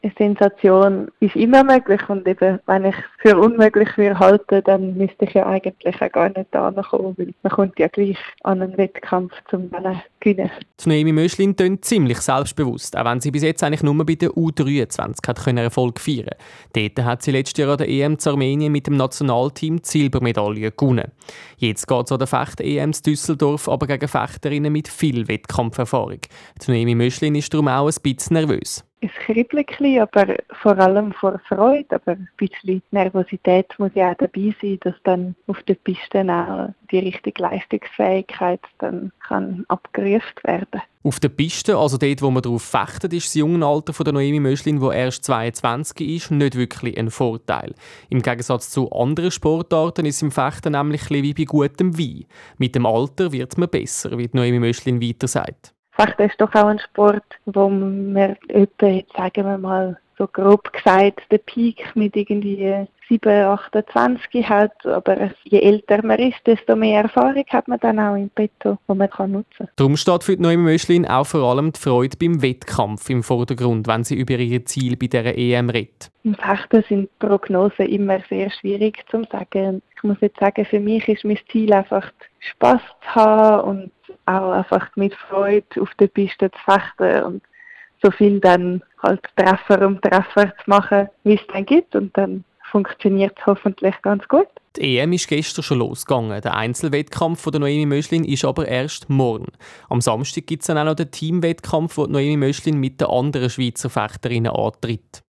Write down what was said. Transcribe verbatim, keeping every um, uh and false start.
Eine Sensation ist immer möglich und eben, wenn ich es für unmöglich würde halten, dann müsste ich ja eigentlich auch gar nicht da kommen, weil man kommt ja gleich an einen Wettkampf zum Gewinnen. Die Noemi Möschlin tönt ziemlich selbstbewusst, auch wenn sie bis jetzt eigentlich nur bei der U dreiundzwanzig hat können Erfolg feiern. Dort hat sie letztes Jahr an der E M zu Armenien mit dem Nationalteam die Silbermedaille gewonnen. Jetzt geht es an der Fecht-E M in Düsseldorf aber gegen Fechterinnen mit viel Wettkampferfahrung. Die Noemi Möschlin ist darum auch ein bisschen nervös. Es kribbelt ein bisschen, aber vor allem vor Freude, aber ein bisschen Nervosität muss ja auch dabei sein, dass dann auf der Piste auch die richtige Leistungsfähigkeit dann kann abgerufen werden. Auf der Piste, also dort, wo man darauf fechtet, ist das junge Alter von der Noemi Möschlin, die erst zweiundzwanzig ist, nicht wirklich ein Vorteil. Im Gegensatz zu anderen Sportarten ist es im Fechten nämlich ein bisschen wie bei gutem Wein. Mit dem Alter wird man besser, wie die Noemi Möschlin weiter sagt. Fechten ist doch auch ein Sport, wo man etwa, jetzt sagen wir mal, so grob gesagt, den Peak mit irgendwie sieben, achtundzwanzig hat. Aber je älter man ist, desto mehr Erfahrung hat man dann auch im Petto, die man nutzen kann. Darum steht für die Noemi Möschlin auch vor allem die Freude beim Wettkampf im Vordergrund, wenn sie über ihr Ziel bei dieser E M redet. Im Fechten sind Prognosen immer sehr schwierig zu sagen. Ich muss jetzt sagen, für mich ist mein Ziel einfach Spass zu haben und auch einfach mit Freude auf der Piste zu fechten und so viel dann halt Treffer um Treffer zu machen, wie es dann gibt, und dann funktioniert es hoffentlich ganz gut. Die E M ist gestern schon losgegangen. Der Einzelwettkampf von der Noemi Möschlin ist aber erst morgen. Am Samstag gibt es dann auch noch den Teamwettkampf, wo die Noemi Möschlin mit den anderen Schweizer Fechterinnen antritt.